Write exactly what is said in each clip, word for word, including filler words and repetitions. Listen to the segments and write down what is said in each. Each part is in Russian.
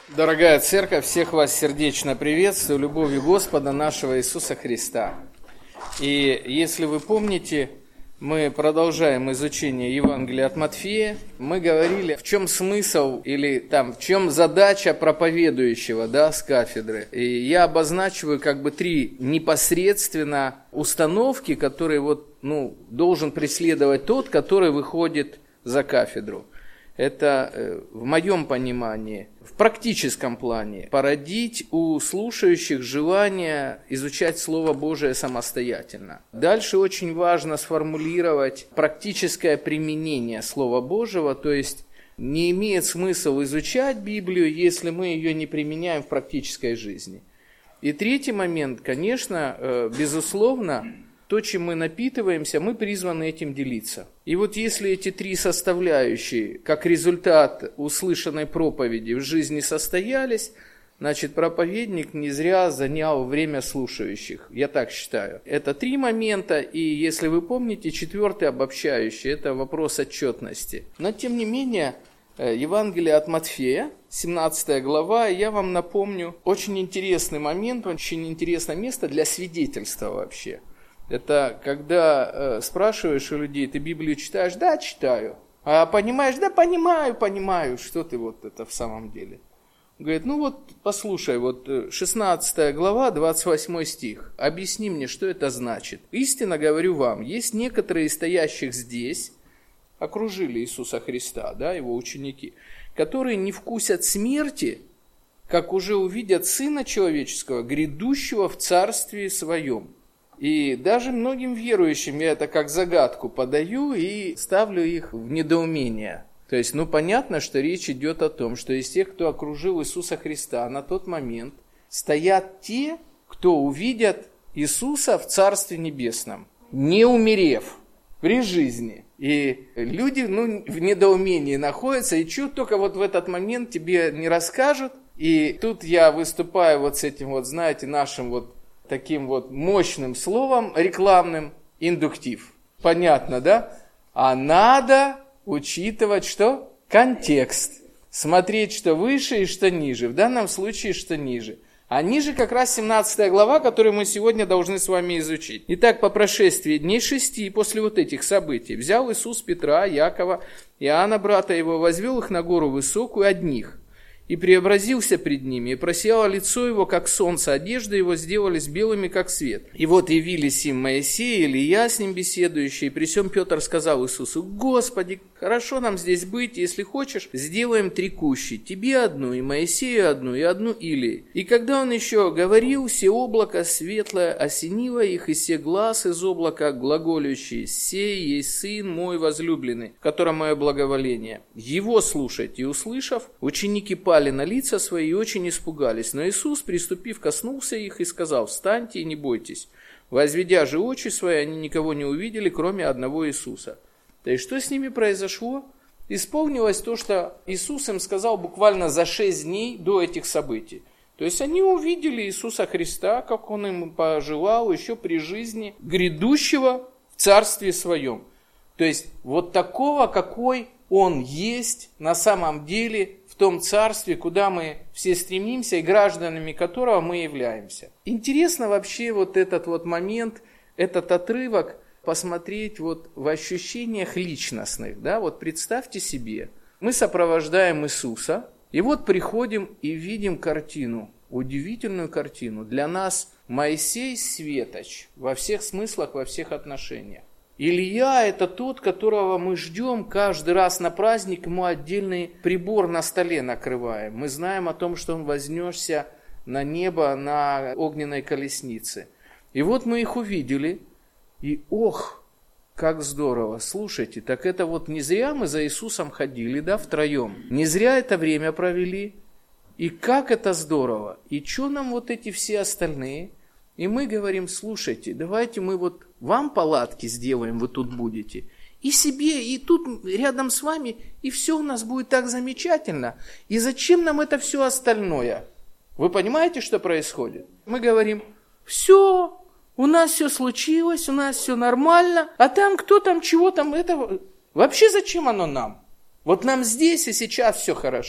Дорогая церковь, всех вас сердечно приветствую любовью Господа нашего Иисуса Христа. И если вы помните, мы продолжаем изучение Евангелия от Матфея. Мы говорили, в чем смысл или там, в чем задача проповедующего, да, с кафедры. И я обозначиваю как бы три непосредственно установки, которые вот, ну, должен преследовать тот, который выходит за кафедру. Это, в моем понимании, в практическом плане, породить у слушающих желание изучать Слово Божие самостоятельно. Дальше очень важно сформулировать практическое применение Слова Божьего, то есть не имеет смысла изучать Библию, если мы ее не применяем в практической жизни. И третий момент, конечно, безусловно, то, чем мы напитываемся, мы призваны этим делиться. И вот если эти три составляющие, как результат услышанной проповеди, в жизни состоялись, значит, проповедник не зря занял время слушающих. Я так считаю. Это три момента, и если вы помните, четвертый обобщающий, это вопрос отчетности. Но, тем не менее, Евангелие от Матфея, семнадцатая глава, я вам напомню, очень интересный момент, очень интересное место для свидетельства вообще. Это когда э, спрашиваешь у людей, ты Библию читаешь? Да, читаю. А понимаешь? Да, понимаю, понимаю. Что ты вот это в самом деле? Говорит, ну вот послушай, вот шестнадцатая глава, двадцать восьмой стих. Объясни мне, что это значит. Истинно говорю вам, есть некоторые из стоящих здесь, окружили Иисуса Христа, да, его ученики, которые не вкусят смерти, как уже увидят Сына Человеческого, грядущего в Царстве Своем. И даже многим верующим я это как загадку подаю и ставлю их в недоумение. То есть, ну понятно, что речь идет о том, что из тех, кто окружил Иисуса Христа на тот момент, стоят те, кто увидят Иисуса в Царстве Небесном, не умерев при жизни. И люди, ну, в недоумении находятся, и чуть только вот в этот момент тебе не расскажут. И тут я выступаю вот с этим вот, знаете, нашим вот таким вот мощным словом рекламным, индуктив. Понятно, да? А надо учитывать что? Контекст. Смотреть, что выше и что ниже. В данном случае, что ниже. А ниже как раз семнадцатая глава, которую мы сегодня должны с вами изучить. Итак, по прошествии дней шести после вот этих событий взял Иисус Петра, Якова, Иоанна, брата его, возвел их на гору высокую одних. И преобразился пред ними, и просияло лицо его, как солнце, одежды его сделались белыми, как свет. И вот явились им Моисей, Илия с ним беседующий, и при сем Петр сказал Иисусу: «Господи, хорошо нам здесь быть, если хочешь, сделаем три кущи, тебе одну, и Моисею одну, и одну Илии». И когда он еще говорил, се облако светлое осенило их, и се глаз из облака глаголющий: «Сей есть Сын мой возлюбленный, в котором мое благоволение. Его слушайте». И услышав, ученики пали на лица свои и очень испугались. Но Иисус, приступив, коснулся их и сказал: «Встаньте и не бойтесь». Возведя же очи свои, они никого не увидели, кроме одного Иисуса. То есть, что с ними произошло? Исполнилось то, что Иисус им сказал буквально за шесть дней до этих событий. То есть, они увидели Иисуса Христа, как Он им пожелал еще при жизни, грядущего в Царстве Своем. То есть, вот такого, какой Он есть на самом деле в том царстве, куда мы все стремимся и гражданами которого мы являемся. Интересно вообще вот этот вот момент, этот отрывок посмотреть вот в ощущениях личностных. Да? Вот представьте себе, мы сопровождаем Иисуса, и вот приходим и видим картину, удивительную картину. Для нас Моисей светоч во всех смыслах, во всех отношениях. Илья – это тот, которого мы ждем каждый раз на праздник, ему отдельный прибор на столе накрываем. Мы знаем о том, что он вознесся на небо на огненной колеснице. И вот мы их увидели, и ох, как здорово. Слушайте, так это вот не зря мы за Иисусом ходили, да, втроем. Не зря это время провели. И как это здорово. И что нам вот эти все остальные? И мы говорим: слушайте, давайте мы вот вам палатки сделаем, вы тут будете, и себе, и тут рядом с вами, и все у нас будет так замечательно. И зачем нам это все остальное? Вы понимаете, что происходит? Мы говорим: все, у нас все случилось, у нас все нормально, а там кто там, чего там, это... Вообще зачем оно нам? Вот нам здесь и сейчас все хорошо.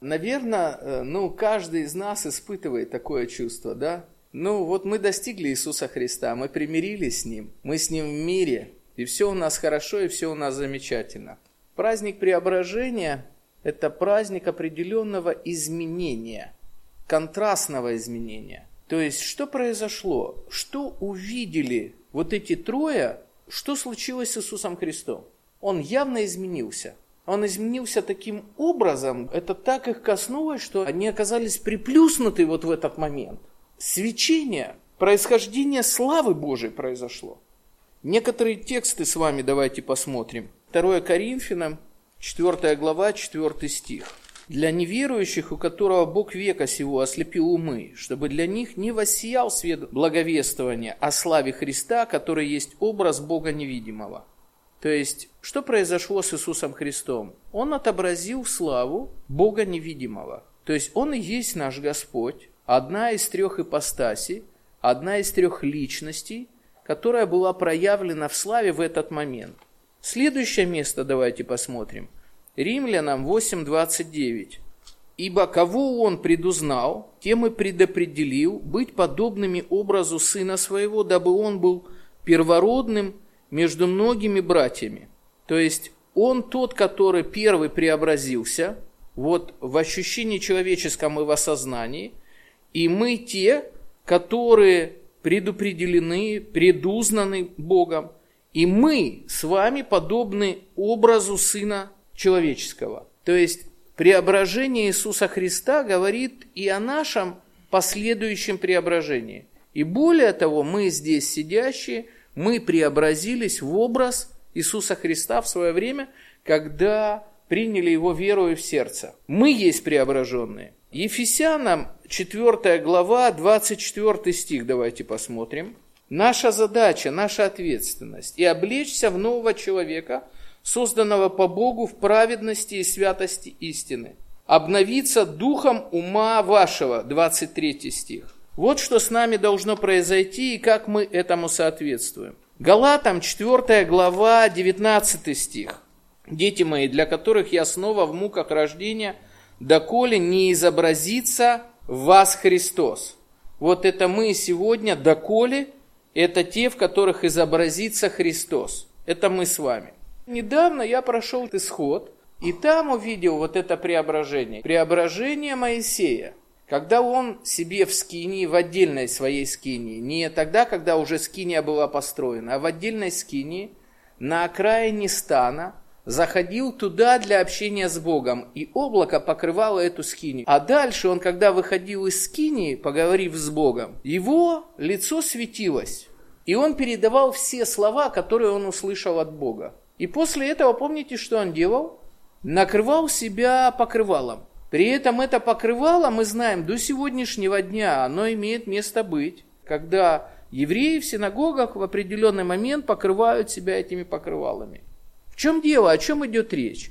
Наверное, ну, каждый из нас испытывает такое чувство, да? Ну, вот мы достигли Иисуса Христа, мы примирились с Ним, мы с Ним в мире, и все у нас хорошо, и все у нас замечательно. Праздник Преображения – это праздник определенного изменения, контрастного изменения. То есть, что произошло? Что увидели вот эти трое? Что случилось с Иисусом Христом? Он явно изменился. Он изменился таким образом, это так их коснулось, что они оказались приплюснуты вот в этот момент. Свечение, происхождение славы Божией произошло. Некоторые тексты с вами давайте посмотрим. второе Коринфянам, четвёртая глава, четвёртый стих. «Для неверующих, у которого Бог века сего ослепил умы, чтобы для них не воссиял свет благовествования о славе Христа, который есть образ Бога невидимого». То есть, что произошло с Иисусом Христом? Он отобразил славу Бога невидимого. То есть, Он и есть наш Господь, одна из трех ипостасей, одна из трех личностей, которая была проявлена в славе в этот момент. Следующее место давайте посмотрим. Римлянам восемь двадцать девять. «Ибо кого Он предузнал, тем и предопределил быть подобными образу Сына Своего, дабы Он был первородным между многими братьями». То есть, Он тот, который первый преобразился, вот в ощущении человеческом и в осознании, и мы те, которые предопределены, предузнаны Богом, и мы с вами подобны образу Сына Человеческого. То есть, преображение Иисуса Христа говорит и о нашем последующем преображении. И более того, мы здесь сидящие, мы преобразились в образ Иисуса Христа в свое время, когда приняли Его верою в сердце. Мы есть преображенные. Ефесянам четвёртая глава, двадцать четвёртый стих, давайте посмотрим. «Наша задача, наша ответственность – и облечься в нового человека, созданного по Богу в праведности и святости истины, обновиться духом ума вашего», двадцать третий стих. Вот что с нами должно произойти и как мы этому соответствуем. Галатам четвёртая глава, девятнадцатый стих. «Дети мои, для которых я снова в муках рождения, доколе не изобразится в вас Христос». Вот это мы сегодня, доколе, это те, в которых изобразится Христос. Это мы с вами. Недавно я прошел исход, и там увидел вот это преображение. Преображение Моисея. Когда он себе в скинии, в отдельной своей скинии, не тогда, когда уже скиния была построена, а в отдельной скинии, на окраине стана, заходил туда для общения с Богом, и облако покрывало эту скинию. А дальше он, когда выходил из скинии, поговорив с Богом, его лицо светилось, и он передавал все слова, которые он услышал от Бога. И после этого, помните, что он делал? Накрывал себя покрывалом. При этом это покрывало, мы знаем, до сегодняшнего дня оно имеет место быть, когда евреи в синагогах в определенный момент покрывают себя этими покрывалами. В чем дело? О чем идет речь?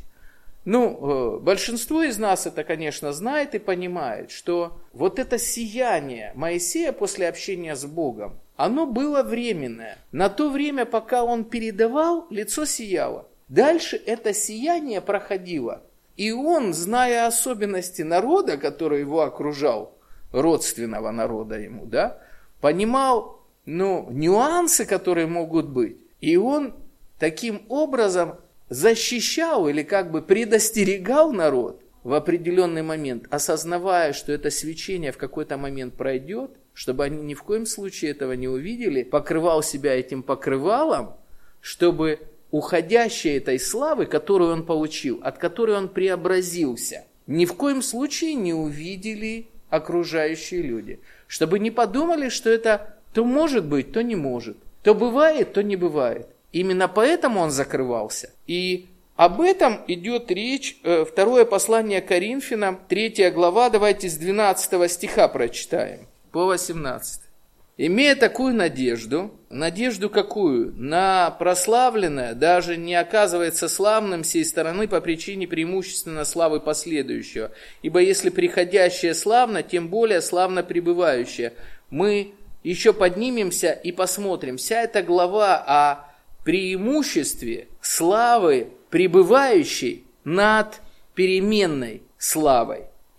Ну, большинство из нас это, конечно, знает и понимает, что вот это сияние Моисея после общения с Богом, оно было временное. На то время, пока он передавал, лицо сияло. Дальше это сияние проходило. И он, зная особенности народа, который его окружал, родственного народа ему, да, понимал, ну, нюансы, которые могут быть. И он таким образом защищал или как бы предостерегал народ в определенный момент, осознавая, что это свечение в какой-то момент пройдет, чтобы они ни в коем случае этого не увидели, покрывал себя этим покрывалом, чтобы уходящей этой славы, которую он получил, от которой он преобразился, ни в коем случае не увидели окружающие люди. Чтобы не подумали, что это то может быть, то не может, то бывает, то не бывает. Именно поэтому он закрывался. И об этом идет речь. Второе послание Коринфянам, третья глава, давайте с двенадцатого стиха прочитаем по восемнадцатый. «Имея такую надежду, надежду какую? На прославленное, даже не оказывается славным сей стороны по причине преимущественно славы последующего. Ибо если приходящее славно, тем более славно пребывающее». Мы еще поднимемся и посмотрим. Вся эта глава о преимуществе славы, пребывающей над переменной славой.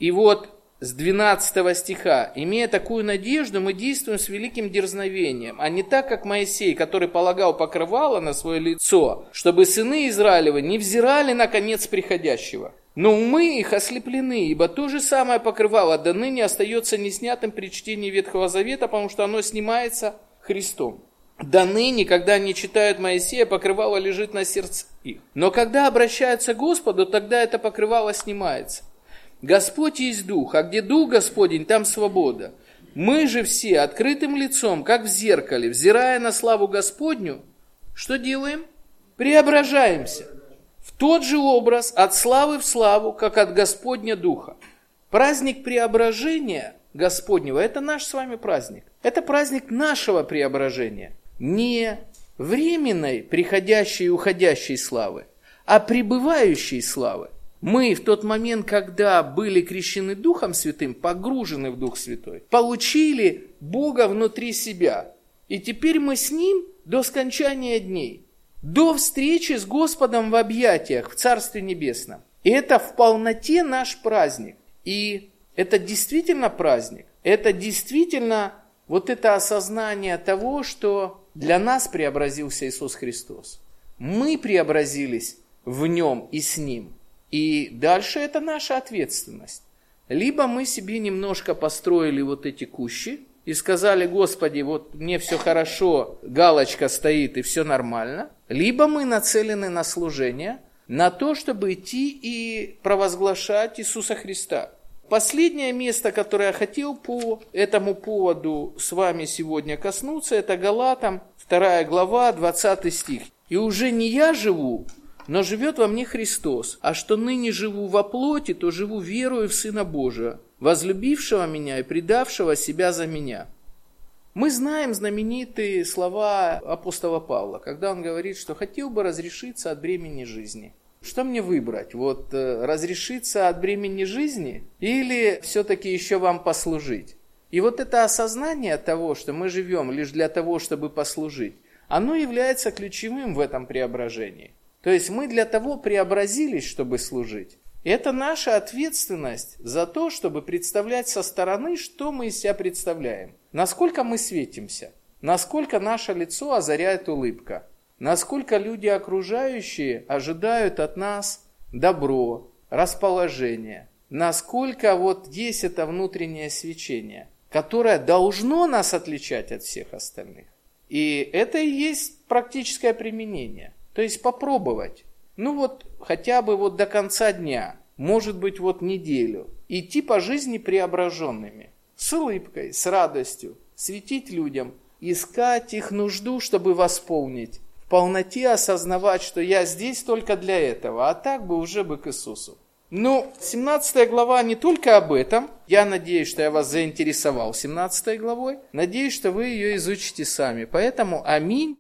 И вот с двенадцатого стиха: «Имея такую надежду, мы действуем с великим дерзновением, а не так, как Моисей, который полагал покрывало на свое лицо, чтобы сыны Израилевы не взирали на конец приходящего. Но умы их ослеплены, ибо то же самое покрывало до ныне остается неснятым при чтении Ветхого Завета, потому что оно снимается Христом. До ныне, когда они читают Моисея, покрывало лежит на сердце их. Но когда обращаются к Господу, тогда это покрывало снимается. Господь есть Дух, а где Дух Господень, там свобода. Мы же все открытым лицом, как в зеркале, взирая на славу Господню, что делаем? Преображаемся в тот же образ, от славы в славу, как от Господня Духа». Праздник преображения Господнего – это наш с вами праздник. Это праздник нашего преображения. Не временной, приходящей и уходящей славы, а пребывающей славы. Мы в тот момент, когда были крещены Духом Святым, погружены в Дух Святой, получили Бога внутри себя. И теперь мы с Ним до скончания дней, до встречи с Господом в объятиях в Царстве Небесном. И это в полноте наш праздник. И это действительно праздник. Это действительно вот это осознание того, что для нас преобразился Иисус Христос. Мы преобразились в Нем и с Ним. И дальше это наша ответственность. Либо мы себе немножко построили вот эти кущи и сказали: Господи, вот мне все хорошо, галочка стоит и все нормально. Либо мы нацелены на служение, на то, чтобы идти и провозглашать Иисуса Христа. Последнее место, которое я хотел по этому поводу с вами сегодня коснуться, это Галатам, вторая глава, двадцатый стих. «И уже не я живу, но живет во мне Христос, а что ныне живу во плоти, то живу верою в Сына Божия, возлюбившего меня и предавшего себя за меня». Мы знаем знаменитые слова апостола Павла, когда он говорит, что хотел бы разрешиться от бремени жизни. Что мне выбрать? Вот разрешиться от бремени жизни или все-таки еще вам послужить? И вот это осознание того, что мы живем лишь для того, чтобы послужить, оно является ключевым в этом преображении. То есть мы для того преобразились, чтобы служить. И это наша ответственность за то, чтобы представлять со стороны, что мы из себя представляем. Насколько мы светимся, насколько наше лицо озаряет улыбка, насколько люди окружающие ожидают от нас добро, расположение, насколько вот есть это внутреннее свечение, которое должно нас отличать от всех остальных. И это и есть практическое применение. То есть попробовать, ну вот хотя бы вот до конца дня, может быть вот неделю, идти по жизни преображенными, с улыбкой, с радостью, светить людям, искать их нужду, чтобы восполнить, в полноте осознавать, что я здесь только для этого, а так бы уже бы к Иисусу. Ну, семнадцатая глава не только об этом. Я надеюсь, что я вас заинтересовал семнадцатой главой. Надеюсь, что вы ее изучите сами. Поэтому аминь.